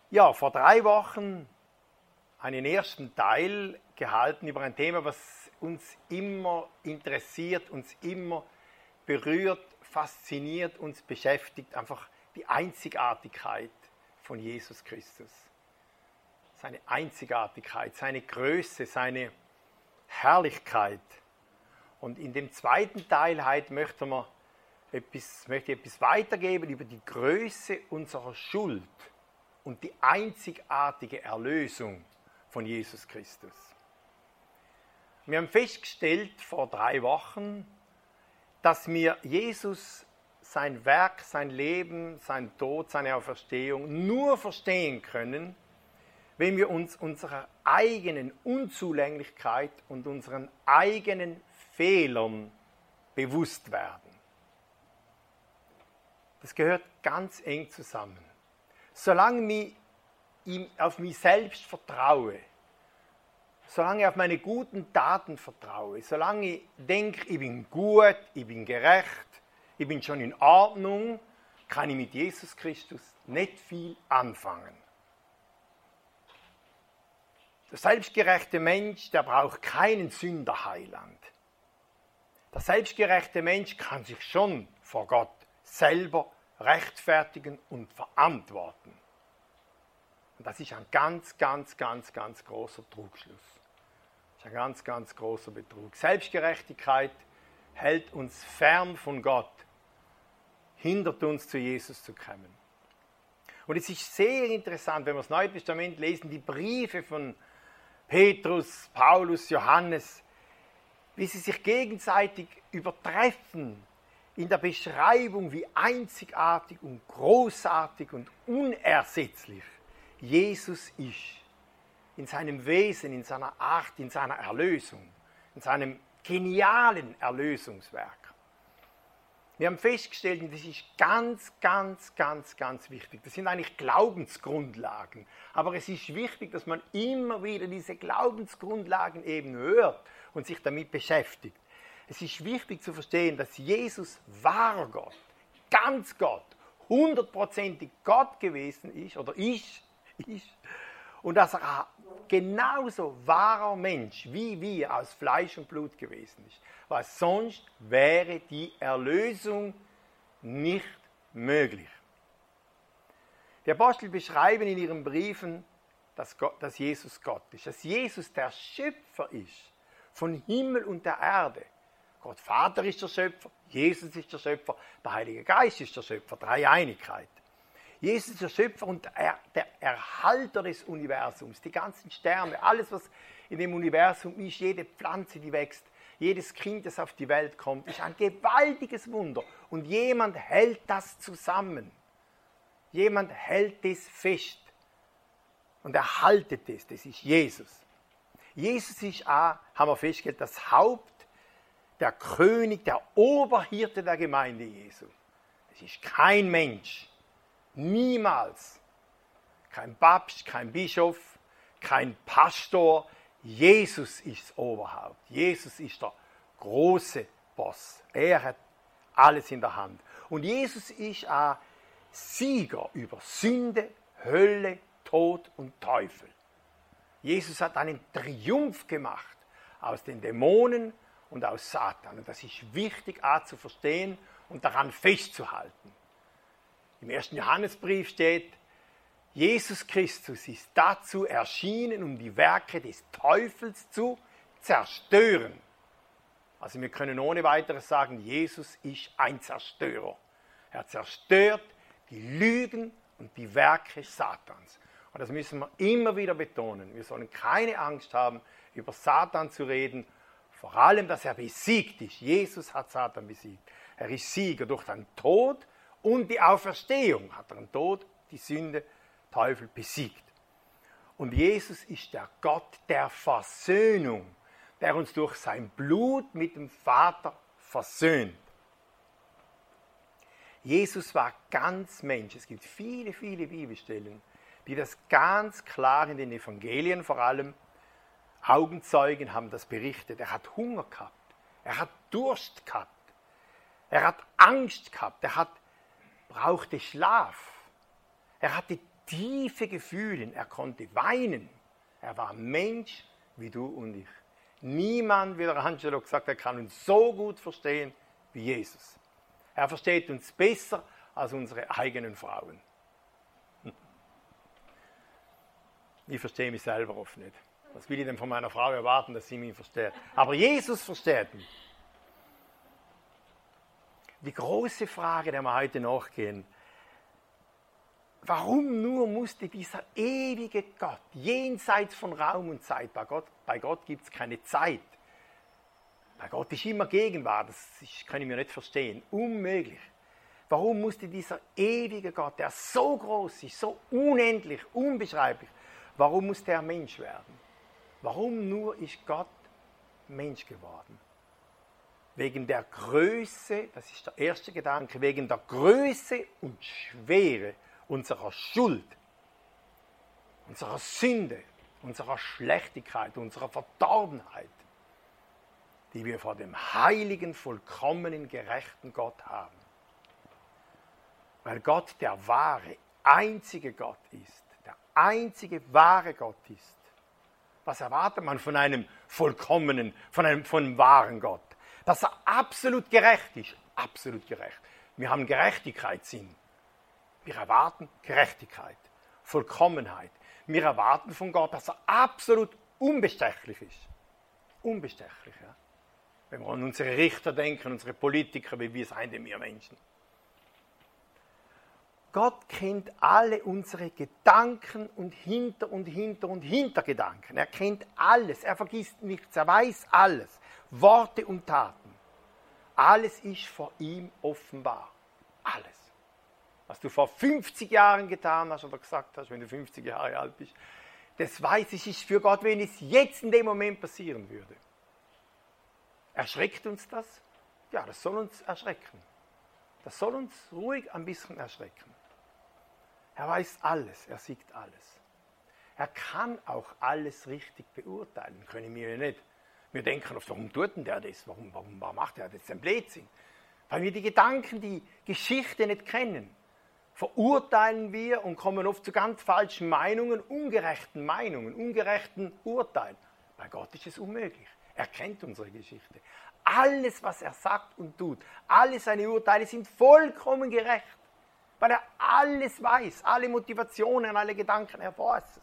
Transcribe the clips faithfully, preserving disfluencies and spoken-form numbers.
Ja, vor drei Wochen einen ersten Teil gehalten über ein Thema, was uns immer interessiert, uns immer berührt, fasziniert, uns beschäftigt, einfach die Einzigartigkeit von Jesus Christus. Seine Einzigartigkeit, seine Größe, seine Herrlichkeit. Und in dem zweiten Teil heute möchte, man etwas, möchte ich etwas weitergeben über die Größe unserer Schuld und die einzigartige Erlösung von Jesus Christus. Wir haben festgestellt vor drei Wochen, dass wir Jesus, sein Werk, sein Leben, sein Tod, seine Auferstehung nur verstehen können, wenn wir uns unserer eigenen Unzulänglichkeit und unseren eigenen Fehlern bewusst werden. Das gehört ganz eng zusammen. Solange ich auf mich selbst vertraue, solange ich auf meine guten Taten vertraue, solange ich denke, ich bin gut, ich bin gerecht, ich bin schon in Ordnung, kann ich mit Jesus Christus nicht viel anfangen. Der selbstgerechte Mensch, der braucht keinen Sünderheiland. Der selbstgerechte Mensch kann sich schon vor Gott selber rechtfertigen und verantworten. Und das ist ein ganz, ganz, ganz, ganz großer Trugschluss. Das ist ein ganz, ganz großer Betrug. Selbstgerechtigkeit hält uns fern von Gott, hindert uns, zu Jesus zu kommen. Und es ist sehr interessant, wenn wir das Neue Testament lesen, die Briefe von Petrus, Paulus, Johannes, wie sie sich gegenseitig übertreffen in der Beschreibung, wie einzigartig und großartig und unersetzlich Jesus ist. In seinem Wesen, in seiner Art, in seiner Erlösung, in seinem genialen Erlösungswerk. Wir haben festgestellt, und das ist ganz, ganz, ganz, ganz wichtig. Das sind eigentlich Glaubensgrundlagen. Aber es ist wichtig, dass man immer wieder diese Glaubensgrundlagen eben hört und sich damit beschäftigt. Es ist wichtig zu verstehen, dass Jesus wahrer Gott, ganz Gott, hundertprozentig Gott gewesen ist oder ist, ist und dass er genauso wahrer Mensch wie wir aus Fleisch und Blut gewesen ist. Weil sonst wäre die Erlösung nicht möglich. Die Apostel beschreiben in ihren Briefen, dass, Gott, dass Jesus Gott ist, dass Jesus der Schöpfer ist von Himmel und der Erde. Gott Vater ist der Schöpfer, Jesus ist der Schöpfer, der Heilige Geist ist der Schöpfer, Dreieinigkeit. Jesus ist der Schöpfer und er, der Erhalter des Universums, die ganzen Sterne, alles was in dem Universum ist, jede Pflanze, die wächst, jedes Kind, das auf die Welt kommt, ist ein gewaltiges Wunder. Und jemand hält das zusammen. Jemand hält das fest und erhaltet es, das ist Jesus. Jesus ist auch, haben wir festgestellt, das Haupt, der König, der Oberhirte der Gemeinde Jesu. Das ist kein Mensch. Niemals. Kein Papst, kein Bischof, kein Pastor. Jesus ist das Oberhaupt. Jesus ist der große Boss. Er hat alles in der Hand. Und Jesus ist auch Sieger über Sünde, Hölle, Tod und Teufel. Jesus hat einen Triumph gemacht aus den Dämonen und aus Satan. Und das ist wichtig auch zu verstehen und daran festzuhalten. Im ersten Johannesbrief steht, Jesus Christus ist dazu erschienen, um die Werke des Teufels zu zerstören. Also wir können ohne weiteres sagen, Jesus ist ein Zerstörer. Er zerstört die Lügen und die Werke Satans. Und das müssen wir immer wieder betonen. Wir sollen keine Angst haben, über Satan zu reden, vor allem, dass er besiegt ist. Jesus hat Satan besiegt. Er ist Sieger durch den Tod und die Auferstehung. Hat er den Tod, die Sünde, Teufel besiegt. Und Jesus ist der Gott der Versöhnung, der uns durch sein Blut mit dem Vater versöhnt. Jesus war ganz Mensch. Es gibt viele, viele Bibelstellen, die das ganz klar in den Evangelien vor allem, Augenzeugen haben das berichtet. Er hat Hunger gehabt, er hat Durst gehabt, er hat Angst gehabt, er hat, brauchte Schlaf, er hatte tiefe Gefühle, er konnte weinen. Er war Mensch wie du und ich. Niemand, wie der Angelo gesagt hat, kann uns so gut verstehen wie Jesus. Er versteht uns besser als unsere eigenen Frauen. Ich verstehe mich selber oft nicht. Was will ich denn von meiner Frau erwarten, dass sie mich versteht? Aber Jesus versteht mich. Die große Frage, der wir heute nachgehen: Warum nur musste dieser ewige Gott, jenseits von Raum und Zeit, bei Gott, bei Gott gibt es keine Zeit. Bei Gott ist immer Gegenwart, das ist, kann ich mir nicht verstehen, unmöglich. Warum musste dieser ewige Gott, der so groß ist, so unendlich, unbeschreiblich, warum musste er Mensch werden? Warum nur ist Gott Mensch geworden? Wegen der Größe, das ist der erste Gedanke, wegen der Größe und Schwere unserer Schuld, unserer Sünde, unserer Schlechtigkeit, unserer Verdorbenheit, die wir vor dem heiligen, vollkommenen, gerechten Gott haben. Weil Gott der wahre, einzige Gott ist, der einzige wahre Gott ist. Was erwartet man von einem vollkommenen, von einem, von einem wahren Gott? Dass er absolut gerecht ist, absolut gerecht. Wir haben Gerechtigkeitssinn. Wir erwarten Gerechtigkeit, Vollkommenheit. Wir erwarten von Gott, dass er absolut unbestechlich ist. Unbestechlich, ja. Wenn wir an unsere Richter denken, unsere Politiker, wie wir sind denn wir Menschen. Gott kennt alle unsere Gedanken und Hinter- und Hinter- und Hintergedanken. Er kennt alles, er vergisst nichts, er weiß alles. Worte und Taten. Alles ist vor ihm offenbar. Alles. Was du vor fünfzig Jahren getan hast oder gesagt hast, wenn du fünfzig Jahre alt bist, das weiß ich, ist für Gott, wenn es jetzt in dem Moment passieren würde. Erschreckt uns das? Ja, das soll uns erschrecken. Das soll uns ruhig ein bisschen erschrecken. Er weiß alles, er sieht alles. Er kann auch alles richtig beurteilen, können wir ja nicht. Wir denken oft, warum tut denn der das? Warum, warum, warum macht er das? Ein Blödsinn. Weil wir die Gedanken, die Geschichte nicht kennen. Verurteilen wir und kommen oft zu ganz falschen Meinungen, ungerechten Meinungen, ungerechten Urteilen. Bei Gott ist es unmöglich. Er kennt unsere Geschichte. Alles, was er sagt und tut, alle seine Urteile sind vollkommen gerecht. Weil er alles weiß, alle Motivationen, alle Gedanken, er weiß es.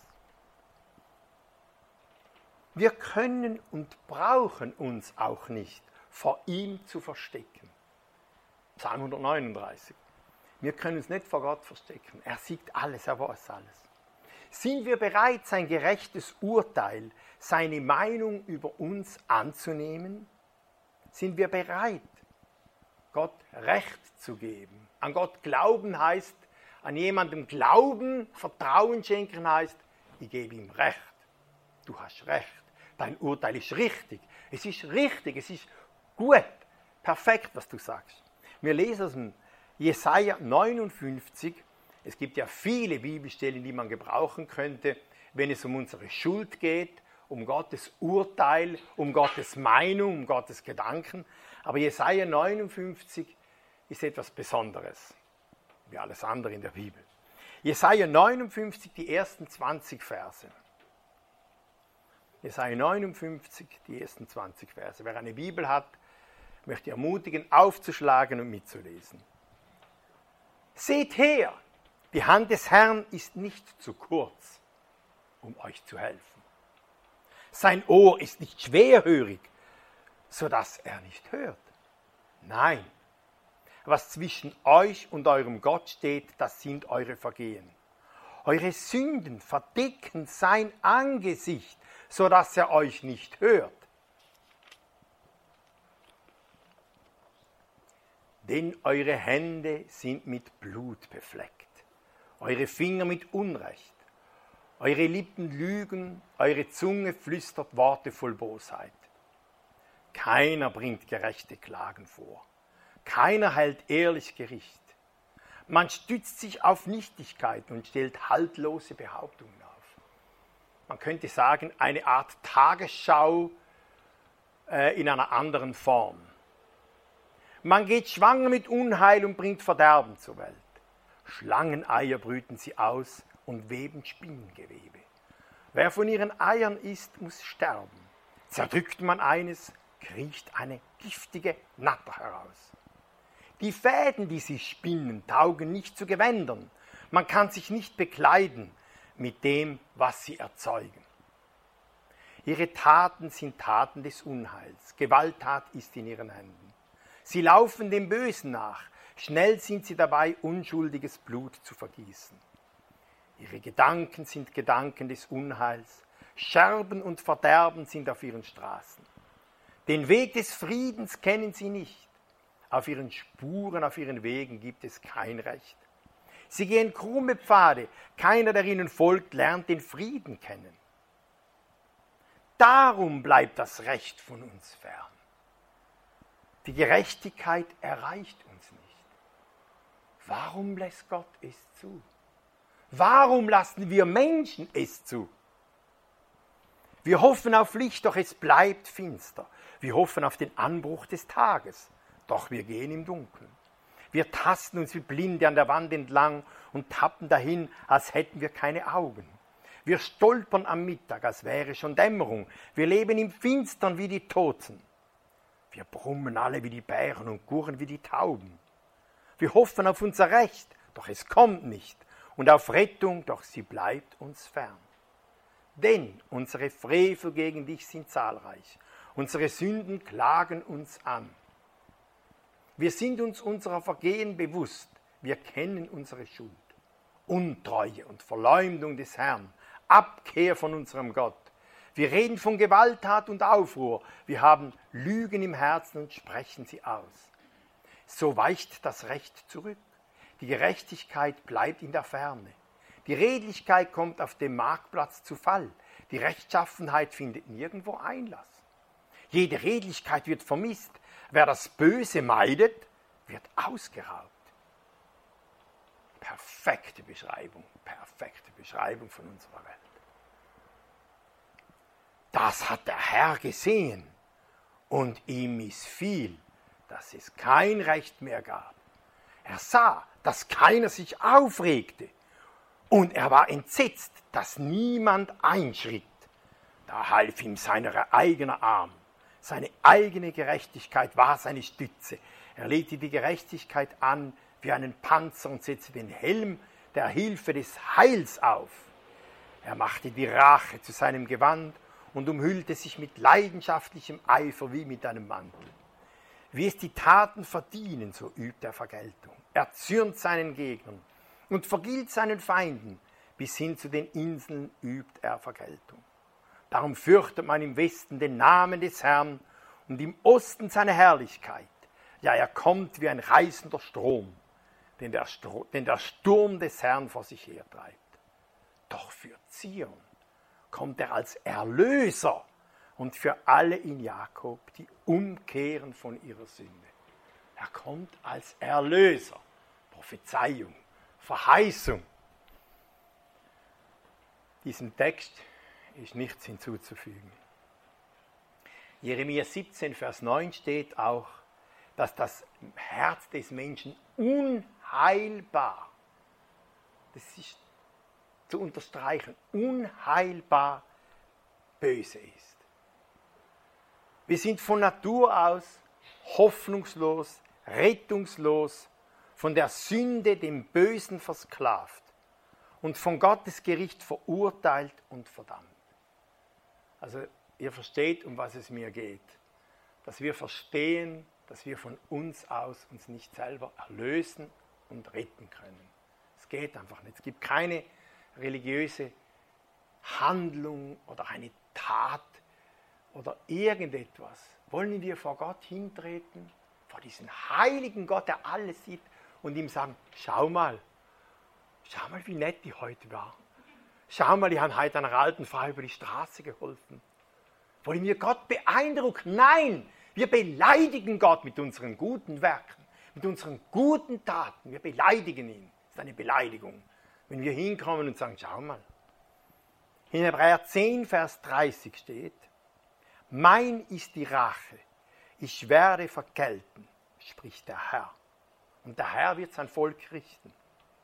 Wir können und brauchen uns auch nicht vor ihm zu verstecken. Psalm hundertneununddreißig. Wir können uns nicht vor Gott verstecken. Er sieht alles, er weiß alles. Sind wir bereit, sein gerechtes Urteil, seine Meinung über uns anzunehmen? Sind wir bereit, Gott Recht zu geben? An Gott glauben heißt, an jemandem glauben, Vertrauen schenken heißt, ich gebe ihm Recht. Du hast Recht. Dein Urteil ist richtig. Es ist richtig, es ist gut, perfekt, was du sagst. Wir lesen aus dem Jesaja neunundfünfzig. Es gibt ja viele Bibelstellen, die man gebrauchen könnte, wenn es um unsere Schuld geht, um Gottes Urteil, um Gottes Meinung, um Gottes Gedanken. Aber Jesaja neunundfünfzig ist etwas Besonderes, wie alles andere in der Bibel. Jesaja neunundfünfzig, die ersten zwanzig Verse. Jesaja neunundfünfzig, die ersten zwanzig Verse. Wer eine Bibel hat, möchte ich ermutigen, aufzuschlagen und mitzulesen. Seht her, die Hand des Herrn ist nicht zu kurz, um euch zu helfen. Sein Ohr ist nicht schwerhörig, sodass er nicht hört. Nein, was zwischen euch und eurem Gott steht, das sind eure Vergehen. Eure Sünden verdecken sein Angesicht, sodass er euch nicht hört. Denn eure Hände sind mit Blut befleckt, eure Finger mit Unrecht, eure Lippen lügen, eure Zunge flüstert Worte voll Bosheit. Keiner bringt gerechte Klagen vor, keiner hält ehrlich Gericht. Man stützt sich auf Nichtigkeiten und stellt haltlose Behauptungen auf. Man könnte sagen, eine Art Tagesschau äh, in einer anderen Form. Man geht schwanger mit Unheil und bringt Verderben zur Welt. Schlangeneier brüten sie aus und weben Spinngewebe. Wer von ihren Eiern isst, muss sterben. Zerdrückt man eines, kriecht eine giftige Natter heraus. Die Fäden, die sie spinnen, taugen nicht zu Gewändern. Man kann sich nicht bekleiden mit dem, was sie erzeugen. Ihre Taten sind Taten des Unheils. Gewalttat ist in ihren Händen. Sie laufen dem Bösen nach. Schnell sind sie dabei, unschuldiges Blut zu vergießen. Ihre Gedanken sind Gedanken des Unheils. Scherben und Verderben sind auf ihren Straßen. Den Weg des Friedens kennen sie nicht. Auf ihren Spuren, auf ihren Wegen gibt es kein Recht. Sie gehen krumme Pfade. Keiner, der ihnen folgt, lernt den Frieden kennen. Darum bleibt das Recht von uns fern. Die Gerechtigkeit erreicht uns nicht. Warum lässt Gott es zu? Warum lassen wir Menschen es zu? Wir hoffen auf Licht, doch es bleibt finster. Wir hoffen auf den Anbruch des Tages, doch wir gehen im Dunkeln. Wir tasten uns wie Blinde an der Wand entlang und tappen dahin, als hätten wir keine Augen. Wir stolpern am Mittag, als wäre schon Dämmerung. Wir leben im Finstern wie die Toten. Wir brummen alle wie die Bären und gurren wie die Tauben. Wir hoffen auf unser Recht, doch es kommt nicht. Und auf Rettung, doch sie bleibt uns fern. Denn unsere Frevel gegen dich sind zahlreich. Unsere Sünden klagen uns an. Wir sind uns unserer Vergehen bewusst. Wir kennen unsere Schuld. Untreue und Verleumdung des Herrn. Abkehr von unserem Gott. Wir reden von Gewalttat und Aufruhr. Wir haben Lügen im Herzen und sprechen sie aus. So weicht das Recht zurück. Die Gerechtigkeit bleibt in der Ferne. Die Redlichkeit kommt auf dem Marktplatz zu Fall. Die Rechtschaffenheit findet nirgendwo Einlass. Jede Redlichkeit wird vermisst. Wer das Böse meidet, wird ausgeraubt. Perfekte Beschreibung, perfekte Beschreibung von unserer Welt. Das hat der Herr gesehen und ihm missfiel, dass es kein Recht mehr gab. Er sah, dass keiner sich aufregte und er war entsetzt, dass niemand einschritt. Da half ihm sein eigener Arm. Seine eigene Gerechtigkeit war seine Stütze. Er legte die Gerechtigkeit an wie einen Panzer und setzte den Helm der Hilfe des Heils auf. Er machte die Rache zu seinem Gewand und umhüllte sich mit leidenschaftlichem Eifer wie mit einem Mantel. Wie es die Taten verdienen, so übt er Vergeltung. Er zürnt seinen Gegnern und vergilt seinen Feinden. Bis hin zu den Inseln übt er Vergeltung. Darum fürchtet man im Westen den Namen des Herrn und im Osten seine Herrlichkeit. Ja, er kommt wie ein reißender Strom, den der, Stro- den der Sturm des Herrn vor sich hertreibt. Doch für Zion kommt er als Erlöser und für alle in Jakob, die umkehren von ihrer Sünde. Er kommt als Erlöser. Prophezeiung, Verheißung. Diesem Text ist nichts hinzuzufügen. Jeremia siebzehn, Vers neun steht auch, dass das Herz des Menschen unheilbar, das ist zu unterstreichen, unheilbar böse ist. Wir sind von Natur aus hoffnungslos, rettungslos, von der Sünde, dem Bösen versklavt und von Gottes Gericht verurteilt und verdammt. Also ihr versteht, um was es mir geht. Dass wir verstehen, dass wir von uns aus uns nicht selber erlösen und retten können. Es geht einfach nicht. Es gibt keine religiöse Handlung oder eine Tat oder irgendetwas. Wollen wir vor Gott hintreten, vor diesen heiligen Gott, der alles sieht, und ihm sagen, schau mal, schau mal, wie nett die heute war. Schau mal, die haben heute einer alten Frau über die Straße geholfen. Wollen wir Gott beeindrucken? Nein, wir beleidigen Gott mit unseren guten Werken, mit unseren guten Taten. Wir beleidigen ihn. Das ist eine Beleidigung. Wenn wir hinkommen und sagen, schau mal. In Hebräer zehn, Vers dreißig steht, mein ist die Rache, ich werde vergelten, spricht der Herr. Und der Herr wird sein Volk richten.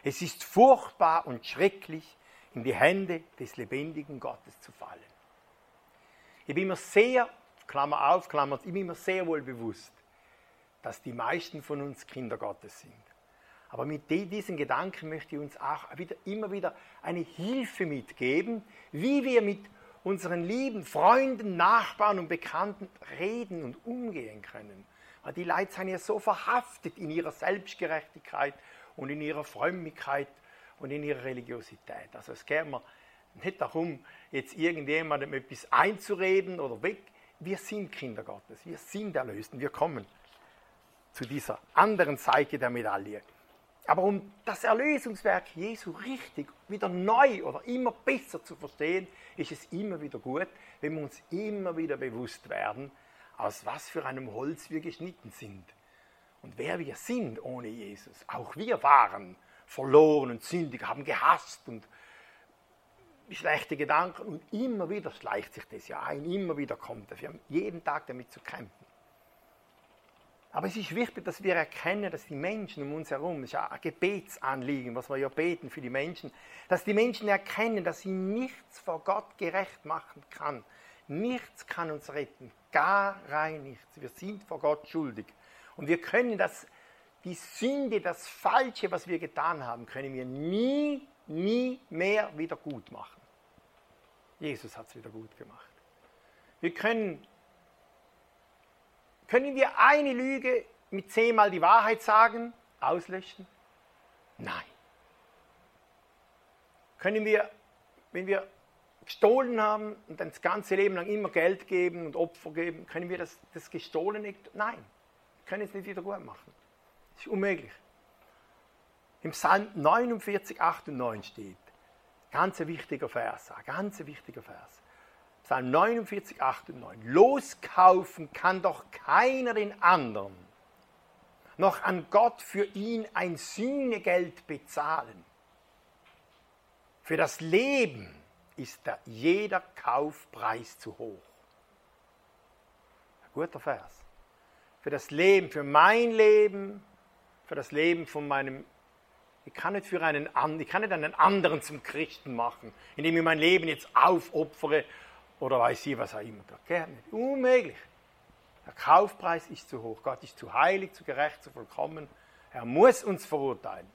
Es ist furchtbar und schrecklich, in die Hände des lebendigen Gottes zu fallen. Ich bin mir sehr, Klammer auf, Klammer, ich bin mir sehr wohl bewusst, dass die meisten von uns Kinder Gottes sind. Aber mit diesen Gedanken möchte ich uns auch wieder, immer wieder eine Hilfe mitgeben, wie wir mit unseren lieben Freunden, Nachbarn und Bekannten reden und umgehen können. Weil die Leute sind ja so verhaftet in ihrer Selbstgerechtigkeit und in ihrer Frömmigkeit und in ihrer Religiosität. Also es geht mir nicht darum, jetzt irgendjemandem etwas einzureden oder weg. Wir sind Kinder Gottes, wir sind Erlösten, wir kommen zu dieser anderen Seite der Medaille. Aber um das Erlösungswerk Jesu richtig wieder neu oder immer besser zu verstehen, ist es immer wieder gut, wenn wir uns immer wieder bewusst werden, aus was für einem Holz wir geschnitten sind und wer wir sind ohne Jesus. Auch wir waren verloren und sündig, haben gehasst und schlechte Gedanken und immer wieder schleicht sich das ja ein, immer wieder kommt das. Wir haben jeden Tag damit zu kämpfen. Aber es ist wichtig, dass wir erkennen, dass die Menschen um uns herum, das ist ja ein Gebetsanliegen, was wir ja beten für die Menschen, dass die Menschen erkennen, dass sie nichts vor Gott gerecht machen kann. Nichts kann uns retten, gar rein nichts. Wir sind vor Gott schuldig. Und wir können das, die Sünde, das Falsche, was wir getan haben, können wir nie, nie mehr wieder gut machen. Jesus hat es wieder gut gemacht. Wir können, können wir eine Lüge mit zehnmal die Wahrheit sagen, auslöschen? Nein. Können wir, wenn wir gestohlen haben und dann das ganze Leben lang immer Geld geben und Opfer geben, können wir das, das Gestohlene? Nein. Wir können es nicht wieder gut machen. Das ist unmöglich. Im Psalm neunundvierzig, acht und neun steht, ganz ein wichtiger Vers, ein ganz wichtiger Vers. Psalm neunundvierzig, acht und neun. Loskaufen kann doch keiner den anderen, noch an Gott für ihn ein Sühnegeld bezahlen. Für das Leben ist da jeder Kaufpreis zu hoch. Ein guter Vers. Für das Leben, für mein Leben, für das Leben von meinem, ich kann nicht für einen, ich kann nicht einen anderen zum Christen machen, indem ich mein Leben jetzt aufopfere oder weiß ich was auch immer. Das geht nicht. Unmöglich. Der Kaufpreis ist zu hoch. Gott ist zu heilig, zu gerecht, zu vollkommen. Er muss uns verurteilen.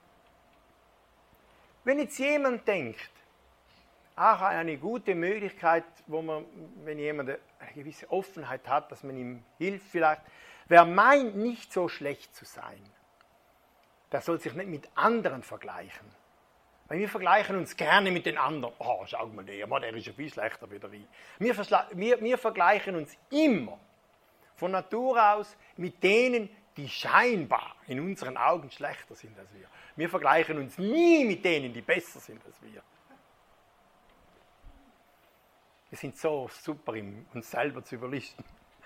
Wenn jetzt jemand denkt, auch eine gute Möglichkeit, wo man, wenn jemand eine gewisse Offenheit hat, dass man ihm hilft vielleicht, wer meint, nicht so schlecht zu sein, der soll sich nicht mit anderen vergleichen. Weil wir vergleichen uns gerne mit den anderen. Oh, schau mal, der, der ist ja viel schlechter wie der ich. Wir, wir, wir vergleichen uns immer von Natur aus mit denen, die scheinbar in unseren Augen schlechter sind als wir. Wir vergleichen uns nie mit denen, die besser sind als wir. Wir sind so super, uns selber zu überlisten.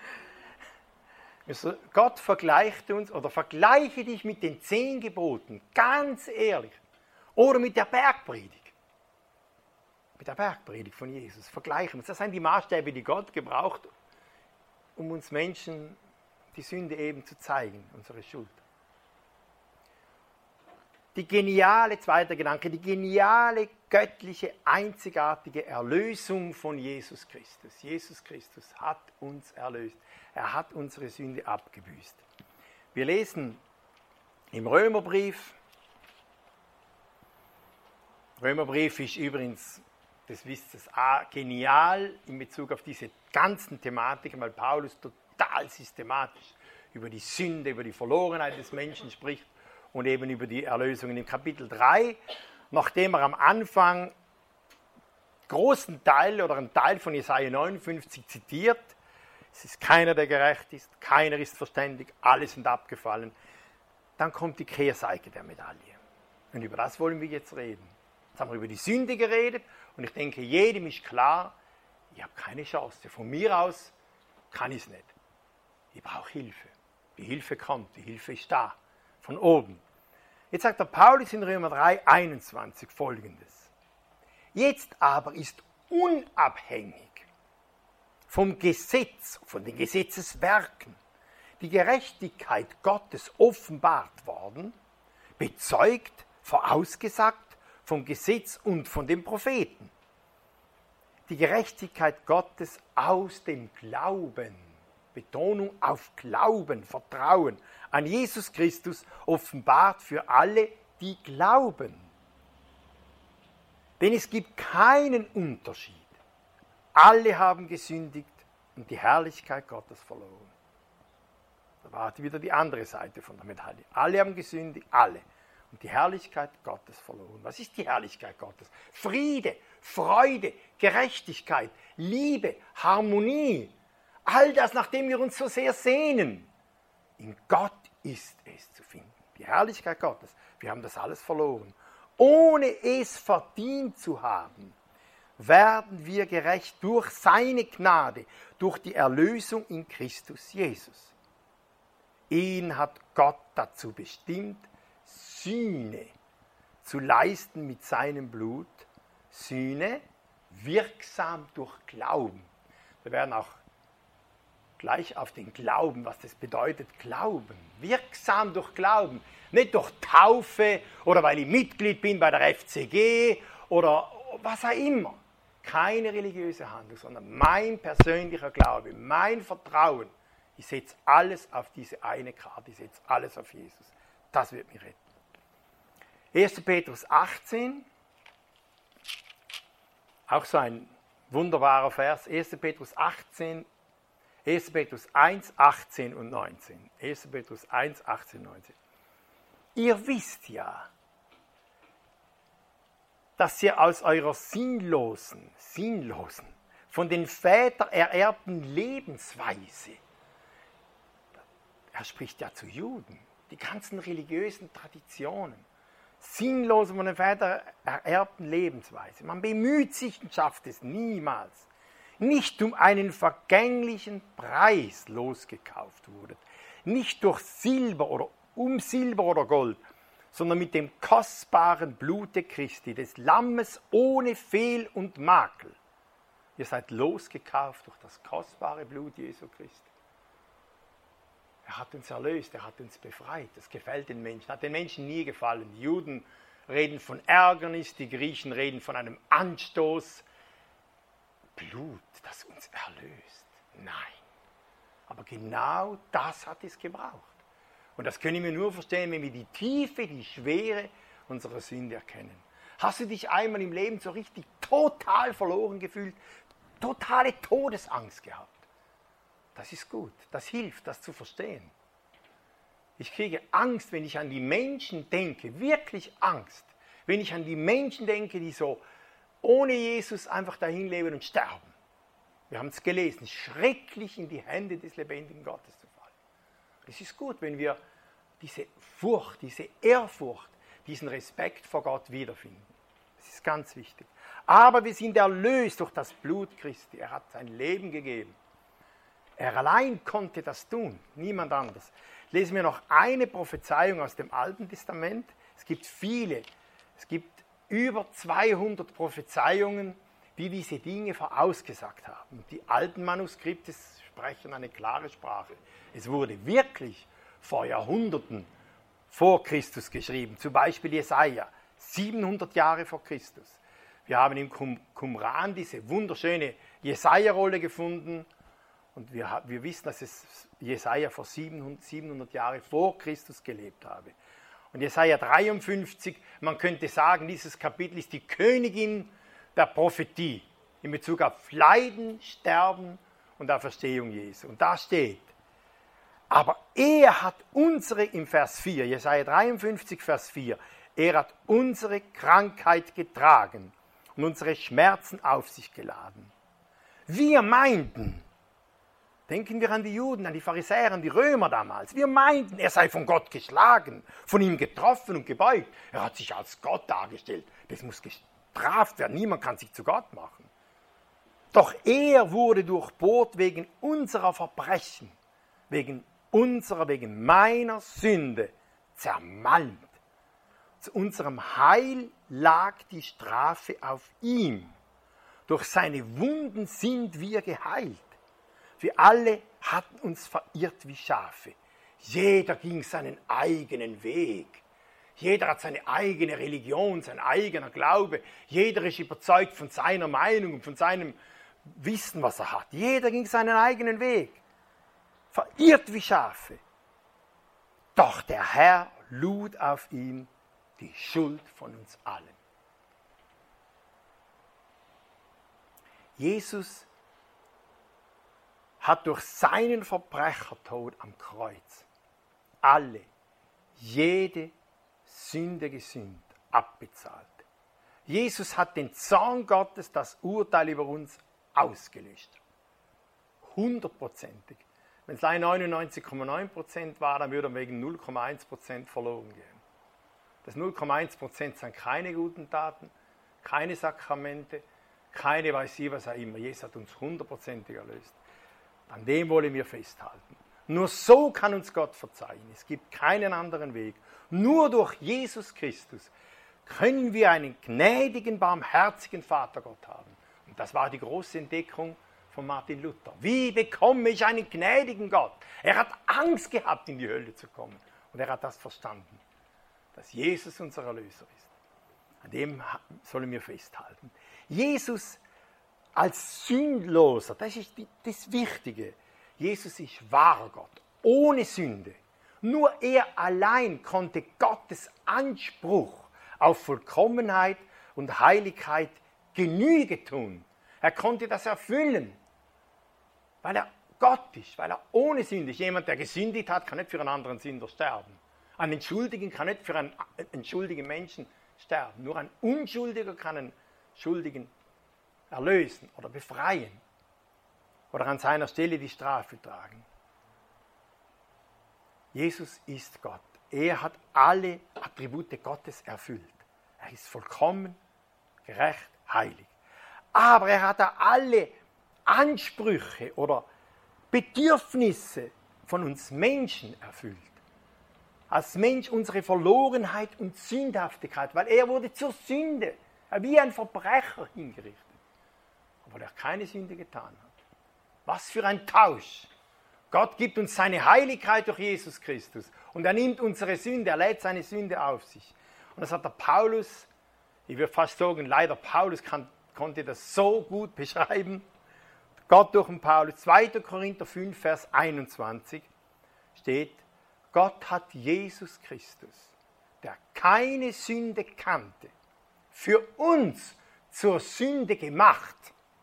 Gott vergleicht uns, oder vergleiche dich mit den zehn Geboten, ganz ehrlich. Oder mit der Bergpredigt. Mit der Bergpredigt von Jesus. Vergleichen uns. Das sind die Maßstäbe, die Gott gebraucht, um uns Menschen die Sünde eben zu zeigen, unsere Schuld. Die geniale, zweiter Gedanke, die geniale, göttliche, einzigartige Erlösung von Jesus Christus. Jesus Christus hat uns erlöst. Er hat unsere Sünde abgebüßt. Wir lesen im Römerbrief, Römerbrief ist übrigens, das wisst ihr, auch genial in Bezug auf diese ganzen Thematiken, weil Paulus total systematisch über die Sünde, über die Verlorenheit des Menschen spricht und eben über die Erlösung. In Kapitel drei, nachdem er am Anfang großen Teil oder einen Teil von Jesaja neunundfünfzig zitiert, es ist keiner, der gerecht ist, keiner ist verständig, alle sind abgefallen, dann kommt die Kehrseite der Medaille. Und über das wollen wir jetzt reden. Jetzt haben wir über die Sünde geredet und ich denke, jedem ist klar, ich habe keine Chance. Von mir aus kann ich es nicht. Ich brauche Hilfe. Die Hilfe kommt, die Hilfe ist da, von oben. Jetzt sagt der Paulus in Römer drei, einundzwanzig folgendes. Jetzt aber ist unabhängig vom Gesetz, von den Gesetzeswerken, die Gerechtigkeit Gottes offenbart worden, bezeugt vorausgesagt vom Gesetz und von den Propheten. Die Gerechtigkeit Gottes aus dem Glauben, Betonung auf Glauben, Vertrauen an Jesus Christus, offenbart für alle, die glauben. Denn es gibt keinen Unterschied. Alle haben gesündigt und die Herrlichkeit Gottes verloren. Da war wieder die andere Seite von der Medaille. Alle haben gesündigt, alle. Und die Herrlichkeit Gottes verloren. Was ist die Herrlichkeit Gottes? Friede, Freude, Gerechtigkeit, Liebe, Harmonie. All das, nach dem wir uns so sehr sehnen. In Gott ist es zu finden. Die Herrlichkeit Gottes. Wir haben das alles verloren. Ohne es verdient zu haben, werden wir gerecht durch seine Gnade, durch die Erlösung in Christus Jesus. Ihn hat Gott dazu bestimmt, Sühne zu leisten mit seinem Blut. Sühne wirksam durch Glauben. Wir werden auch gleich auf den Glauben, was das bedeutet, Glauben. Wirksam durch Glauben. Nicht durch Taufe oder weil ich Mitglied bin bei der F C G oder was auch immer. Keine religiöse Handlung, sondern mein persönlicher Glaube, mein Vertrauen. Ich setze alles auf diese eine Karte, ich setze alles auf Jesus. Das wird mich retten. erster Petrus achtzehn, auch so ein wunderbarer Vers. erster Petrus achtzehn, erster Petrus eins, achtzehn und neunzehn. erster Petrus eins, achtzehn, neunzehn. Ihr wisst ja, dass ihr aus eurer sinnlosen, sinnlosen, von den Vätern ererbten Lebensweise, er spricht ja zu Juden, die ganzen religiösen Traditionen, sinnlose von den Vätern ererbten Lebensweise. Man bemüht sich und schafft es niemals. Nicht um einen vergänglichen Preis losgekauft wurdet, nicht durch Silber oder um Silber oder Gold, sondern mit dem kostbaren Blute Christi, des Lammes ohne Fehl und Makel. Ihr seid losgekauft durch das kostbare Blut Jesu Christi. Er hat uns erlöst, er hat uns befreit. Das gefällt den Menschen, hat den Menschen nie gefallen. Die Juden reden von Ärgernis, die Griechen reden von einem Anstoß. Blut, das uns erlöst. Nein. Aber genau das hat es gebraucht. Und das können wir nur verstehen, wenn wir die Tiefe, die Schwere unserer Sünde erkennen. Hast du dich einmal im Leben so richtig total verloren gefühlt, totale Todesangst gehabt? Das ist gut, das hilft, das zu verstehen. Ich kriege Angst, wenn ich an die Menschen denke, wirklich Angst, wenn ich an die Menschen denke, die so ohne Jesus einfach dahin leben und sterben. Wir haben es gelesen, schrecklich in die Hände des lebendigen Gottes zu fallen. Es ist gut, wenn wir diese Furcht, diese Ehrfurcht, diesen Respekt vor Gott wiederfinden. Das ist ganz wichtig. Aber wir sind erlöst durch das Blut Christi. Er hat sein Leben gegeben. Er allein konnte das tun, niemand anders. Lesen wir noch eine Prophezeiung aus dem Alten Testament. Es gibt viele, es gibt über zweihundert Prophezeiungen, die diese Dinge vorausgesagt haben. Die alten Manuskripte sprechen eine klare Sprache. Es wurde wirklich vor Jahrhunderten vor Christus geschrieben, zum Beispiel Jesaja, siebenhundert Jahre vor Christus. Wir haben im Qumran diese wunderschöne Jesaja-Rolle gefunden und wir, wir wissen, dass es Jesaja vor siebenhundert Jahren vor Christus gelebt habe. Und Jesaja dreiundfünfzig, man könnte sagen, dieses Kapitel ist die Königin der Prophetie in Bezug auf Leiden, Sterben und Auferstehung Jesu. Und da steht, aber er hat unsere, im Vers vier, Jesaja dreiundfünfzig, Vers vier, er hat unsere Krankheit getragen und unsere Schmerzen auf sich geladen. Wir meinten, denken wir an die Juden, an die Pharisäer, an die Römer damals, wir meinten, er sei von Gott geschlagen, von ihm getroffen und gebeugt. Er hat sich als Gott dargestellt. Das muss gestraft werden, niemand kann sich zu Gott machen. Doch er wurde durchbohrt wegen unserer Verbrechen, wegen unserer, wegen meiner Sünde zermalmt. Zu unserem Heil lag die Strafe auf ihm. Durch seine Wunden sind wir geheilt. Wir alle hatten uns verirrt wie Schafe. Jeder ging seinen eigenen Weg. Jeder hat seine eigene Religion, sein eigener Glaube. Jeder ist überzeugt von seiner Meinung und von seinem Wissen, was er hat. Jeder ging seinen eigenen Weg. Verirrt wie Schafe. Doch der Herr lud auf ihn die Schuld von uns allen. Jesus hat durch seinen Verbrechertod am Kreuz alle, jede Sünde gesühnt, abbezahlt. Jesus hat den Zorn Gottes, das Urteil über uns, ausgelöscht. Hundertprozentig. Wenn es allein neunundneunzig Komma neun Prozent war, dann würde er wegen null Komma eins Prozent verloren gehen. Das null Komma eins Prozent sind keine guten Taten, keine Sakramente, keine weiß ich was auch immer. Jesus hat uns hundertprozentig erlöst. An dem wollen wir festhalten. Nur so kann uns Gott verzeihen. Es gibt keinen anderen Weg. Nur durch Jesus Christus können wir einen gnädigen, barmherzigen Vater Gott haben. Und das war die große Entdeckung von Martin Luther. Wie bekomme ich einen gnädigen Gott? Er hat Angst gehabt, in die Hölle zu kommen. Und er hat das verstanden, dass Jesus unser Erlöser ist. An dem sollen wir festhalten. Jesus als Sündloser, das ist das Wichtige. Jesus ist wahrer Gott, ohne Sünde. Nur er allein konnte Gottes Anspruch auf Vollkommenheit und Heiligkeit Genüge tun. Er konnte das erfüllen, weil er Gott ist, weil er ohne Sünde ist. Jemand, der gesündigt hat, kann nicht für einen anderen Sünder sterben. Ein Entschuldigen kann nicht für einen entschuldigen Menschen sterben. Nur ein Unschuldiger kann einen Schuldigen erlösen oder befreien oder an seiner Stelle die Strafe tragen. Jesus ist Gott. Er hat alle Attribute Gottes erfüllt. Er ist vollkommen, gerecht, heilig. Aber er hat auch alle Ansprüche oder Bedürfnisse von uns Menschen erfüllt. Als Mensch unsere Verlorenheit und Sündhaftigkeit, weil er wurde zur Sünde, wie ein Verbrecher hingerichtet, obwohl er keine Sünde getan hat. Was für ein Tausch! Gott gibt uns seine Heiligkeit durch Jesus Christus und er nimmt unsere Sünde, er lädt seine Sünde auf sich. Und das hat der Paulus, ich würde fast sagen, leider Paulus kann, konnte das so gut beschreiben. Gott durch den Paulus, zweiter Korinther fünf, Vers einundzwanzig steht, Gott hat Jesus Christus, der keine Sünde kannte, für uns zur Sünde gemacht,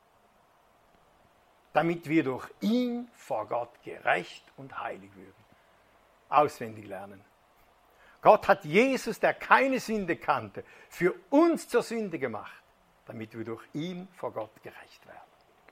damit wir durch ihn vor Gott gerecht und heilig würden. Auswendig lernen. Gott hat Jesus, der keine Sünde kannte, für uns zur Sünde gemacht, damit wir durch ihn vor Gott gerecht werden.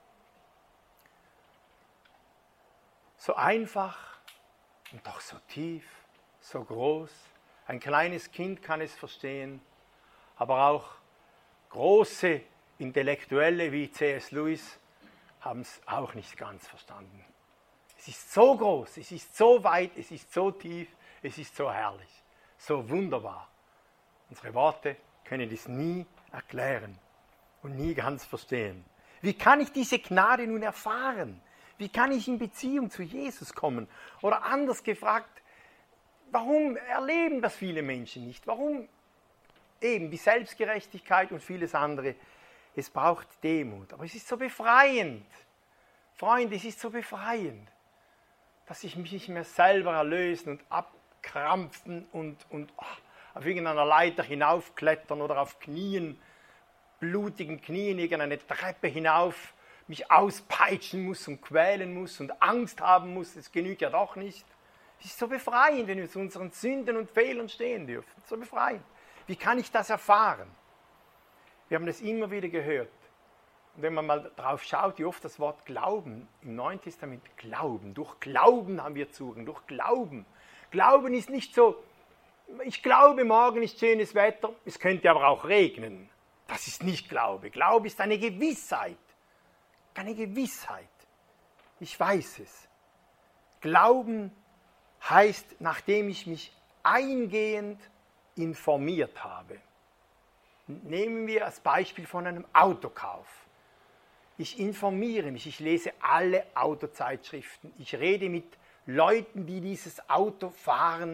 So einfach und doch so tief, so groß. Ein kleines Kind kann es verstehen, aber auch große Intellektuelle wie C S Lewis haben es auch nicht ganz verstanden. Es ist so groß, es ist so weit, es ist so tief, es ist so herrlich, so wunderbar. Unsere Worte können es nie erklären und nie ganz verstehen. Wie kann ich diese Gnade nun erfahren? Wie kann ich in Beziehung zu Jesus kommen? Oder anders gefragt, warum erleben das viele Menschen nicht? Warum eben die Selbstgerechtigkeit und vieles andere? Es braucht Demut, aber es ist so befreiend. Freunde, es ist so befreiend, dass ich mich nicht mehr selber erlösen und abkrampfen und, und oh, auf irgendeiner Leiter hinaufklettern oder auf Knien, blutigen Knien, irgendeine Treppe hinauf, mich auspeitschen muss und quälen muss und Angst haben muss, es genügt ja doch nicht. Es ist so befreiend, wenn wir zu unseren Sünden und Fehlern stehen dürfen. So befreiend. Wie kann ich das erfahren? Wir haben das immer wieder gehört. Und wenn man mal drauf schaut, wie oft das Wort Glauben im Neuen Testament Glauben, durch Glauben haben wir Zugang, durch Glauben. Glauben ist nicht so, ich glaube, morgen ist schönes Wetter, es könnte aber auch regnen. Das ist nicht Glaube. Glaube ist eine Gewissheit. Eine Gewissheit. Ich weiß es. Glauben heißt, nachdem ich mich eingehend informiert habe. Nehmen wir als Beispiel von einem Autokauf. Ich informiere mich, ich lese alle Autozeitschriften, ich rede mit Leuten, die dieses Auto fahren,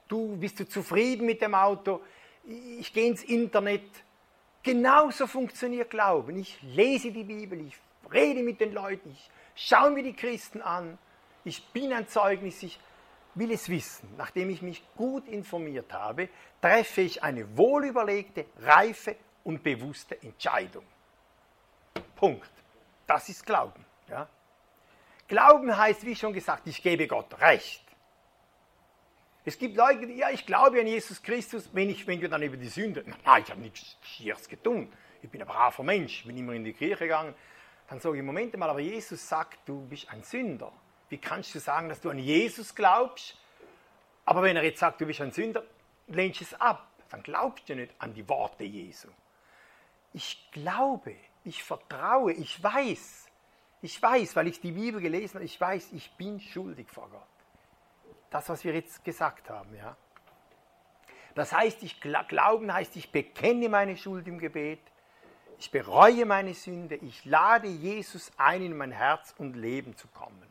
Du, bist du zufrieden mit dem Auto? Ich gehe ins Internet. Genauso funktioniert Glauben. Ich lese die Bibel, ich rede mit den Leuten, ich schaue mir die Christen an. Ich bin ein Zeugnis, ich will es wissen. Nachdem ich mich gut informiert habe, treffe ich eine wohlüberlegte, reife und bewusste Entscheidung. Punkt. Das ist Glauben. Ja? Glauben heißt, wie schon gesagt, ich gebe Gott Recht. Es gibt Leute, die, ja, ich glaube an Jesus Christus, wenn, ich, wenn wir dann über die Sünde, nein, ich habe nichts Schieres getan, ich bin ein braver Mensch, bin immer in die Kirche gegangen, dann sage ich, Moment mal, aber Jesus sagt, du bist ein Sünder. Wie kannst du sagen, dass du an Jesus glaubst, aber wenn er jetzt sagt, du bist ein Sünder, lehnst du es ab, dann glaubst du nicht an die Worte Jesu. Ich glaube, ich vertraue, ich weiß, ich weiß, weil ich die Bibel gelesen habe, ich weiß, ich bin schuldig vor Gott. Das, was wir jetzt gesagt haben, ja. Das heißt, ich glauben heißt, ich bekenne meine Schuld im Gebet, ich bereue meine Sünde, ich lade Jesus ein, in mein Herz und Leben zu kommen.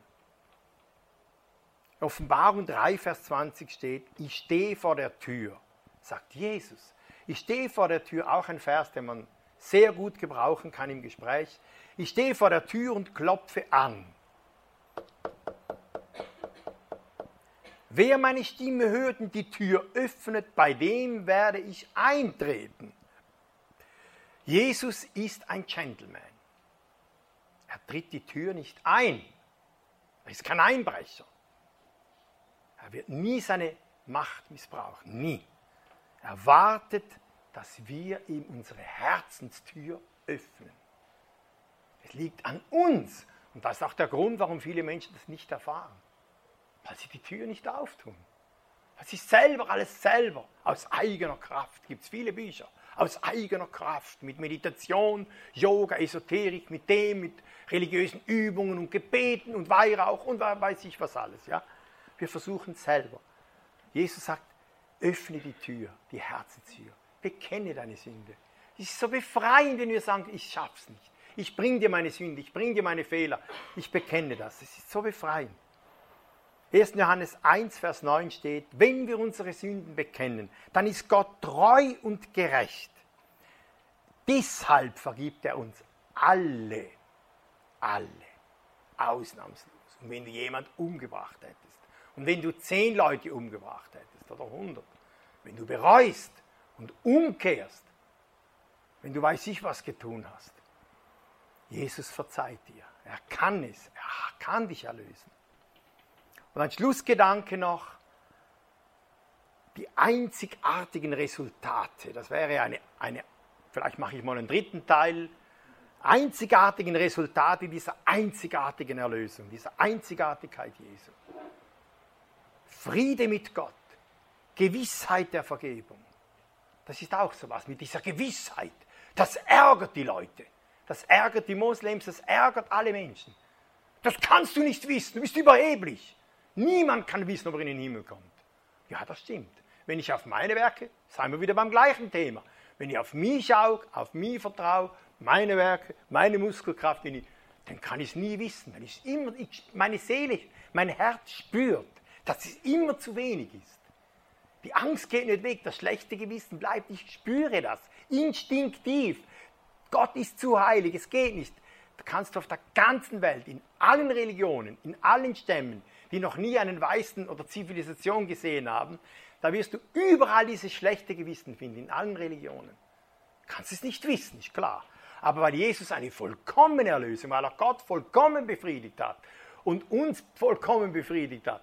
Offenbarung drei, Vers zwanzig steht, ich stehe vor der Tür, sagt Jesus. Ich stehe vor der Tür, auch ein Vers, den man sehr gut gebrauchen kann im Gespräch. Ich stehe vor der Tür und klopfe an. Wer meine Stimme hört und die Tür öffnet, bei dem werde ich eintreten. Jesus ist ein Gentleman. Er tritt die Tür nicht ein. Er ist kein Einbrecher. Er wird nie seine Macht missbrauchen. Nie. Er wartet, dass wir ihm unsere Herzenstür öffnen. Es liegt an uns. Und das ist auch der Grund, warum viele Menschen das nicht erfahren. Weil sie die Tür nicht auftun. Weil sie selber, alles selber, aus eigener Kraft, gibt es viele Bücher, aus eigener Kraft, mit Meditation, Yoga, Esoterik, mit dem, mit religiösen Übungen und Gebeten und Weihrauch und weiß ich was alles. Ja? Wir versuchen es selber. Jesus sagt, öffne die Tür, die Herzenstür, bekenne deine Sünde. Es ist so befreiend, wenn wir sagen, ich schaff's nicht. Ich bringe dir meine Sünde, ich bringe dir meine Fehler, ich bekenne das. Es ist so befreiend. erster Johannes eins, Vers neun steht, wenn wir unsere Sünden bekennen, dann ist Gott treu und gerecht. Deshalb vergibt er uns alle, alle, ausnahmslos. Und wenn du jemanden umgebracht hättest, und wenn du zehn Leute umgebracht hättest, oder hundert, wenn du bereust und umkehrst, wenn du weiß ich was getan hast, Jesus verzeiht dir. Er kann es, er kann dich erlösen. Und ein Schlussgedanke noch, die einzigartigen Resultate, das wäre eine, eine, vielleicht mache ich mal einen dritten Teil, einzigartigen Resultate dieser einzigartigen Erlösung, dieser Einzigartigkeit Jesu. Friede mit Gott, Gewissheit der Vergebung. Das ist auch so was mit dieser Gewissheit. Das ärgert die Leute, das ärgert die Moslems, das ärgert alle Menschen. Das kannst du nicht wissen, du bist überheblich. Niemand kann wissen, ob er in den Himmel kommt. Ja, das stimmt. Wenn ich auf meine Werke, seien wir wieder beim gleichen Thema. Wenn ich auf mich schaue, auf mich vertraue, meine Werke, meine Muskelkraft, dann kann ich es nie wissen. Wenn ich immer, ich, meine Seele, mein Herz spürt, dass es immer zu wenig ist. Die Angst geht nicht weg, das schlechte Gewissen bleibt. Ich spüre das, instinktiv. Gott ist zu heilig, es geht nicht. Da kannst du auf der ganzen Welt, in allen Religionen, in allen Stämmen, die noch nie einen Weißen oder Zivilisation gesehen haben, da wirst du überall dieses schlechte Gewissen finden, in allen Religionen. Du kannst es nicht wissen, ist klar. Aber weil Jesus eine vollkommene Erlösung, weil er Gott vollkommen befriedigt hat und uns vollkommen befriedigt hat,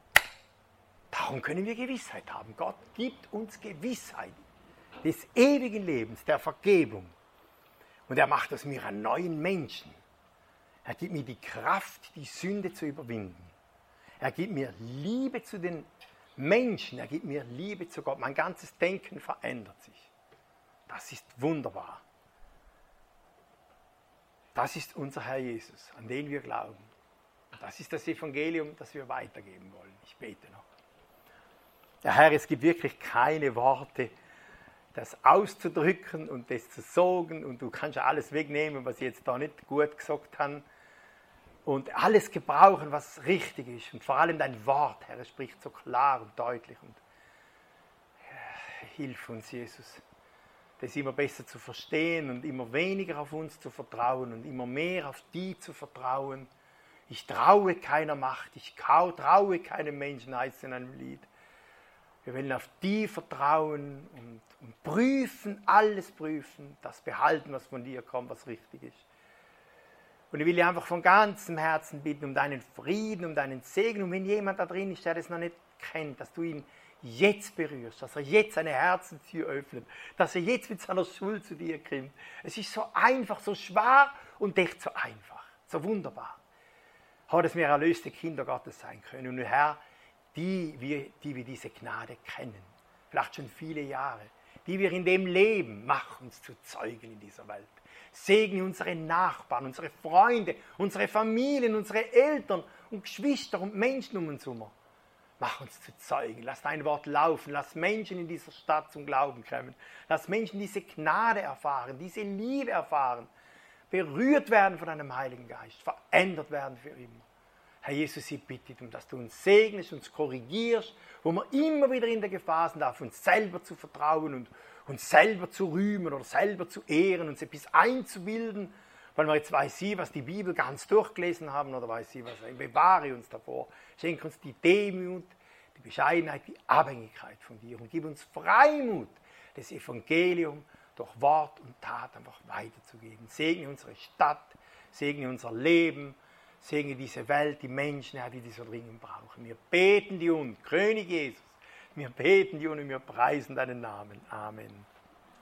darum können wir Gewissheit haben. Gott gibt uns Gewissheit des ewigen Lebens, der Vergebung. Und er macht aus mir einen neuen Menschen. Er gibt mir die Kraft, die Sünde zu überwinden. Er gibt mir Liebe zu den Menschen, er gibt mir Liebe zu Gott. Mein ganzes Denken verändert sich. Das ist wunderbar. Das ist unser Herr Jesus, an den wir glauben. Das ist das Evangelium, das wir weitergeben wollen. Ich bete noch. Ja, Herr, es gibt wirklich keine Worte, das auszudrücken und das zu sagen. Und du kannst ja alles wegnehmen, was ich jetzt da nicht gut gesagt habe. Und alles gebrauchen, was richtig ist. Und vor allem dein Wort, Herr, es spricht so klar und deutlich. Und Hilf uns, Jesus, das immer besser zu verstehen und immer weniger auf uns zu vertrauen und immer mehr auf die zu vertrauen. Ich traue keiner Macht, ich traue keinem Menschen, heißt es in einem Lied. Wir wollen auf die vertrauen und, und prüfen, alles prüfen, das behalten, was von dir kommt, was richtig ist. Und ich will dich einfach von ganzem Herzen bitten um deinen Frieden, um deinen Segen. Und wenn jemand da drin ist, der das noch nicht kennt, dass du ihn jetzt berührst, dass er jetzt seine Herzenstür öffnet, dass er jetzt mit seiner Schuld zu dir kommt. Es ist so einfach, so schwer und echt so einfach, so wunderbar. Herr, dass wir erlöste Kinder Gottes sein können. Und Herr, die wir, die wir diese Gnade kennen, vielleicht schon viele Jahre, die wir in dem leben, mach uns zu Zeugen in dieser Welt. Segne unsere Nachbarn, unsere Freunde, unsere Familien, unsere Eltern und Geschwister und Menschen um uns herum. Mach uns zu Zeugen. Lass dein Wort laufen. Lass Menschen in dieser Stadt zum Glauben kommen. Lass Menschen diese Gnade erfahren, diese Liebe erfahren, berührt werden von deinem Heiligen Geist, verändert werden für immer. Herr Jesus, ich bitte dich, dass du uns segnest, uns korrigierst, wo wir immer wieder in der Gefahr sind, auf uns selber zu vertrauen und uns selber zu rühmen oder selber zu ehren, uns etwas einzubilden, weil wir jetzt weiß sie, was die Bibel ganz durchgelesen haben oder weiß sie, was. Bewahre uns davor. Schenke uns die Demut, die Bescheidenheit, die Abhängigkeit von dir und gib uns Freimut, das Evangelium durch Wort und Tat einfach weiterzugeben. Segne unsere Stadt, segne unser Leben, segne diese Welt, die Menschen, die die so dringend brauchen. Wir beten dir und, König Jesus, wir beten dir und wir preisen deinen Namen. Amen.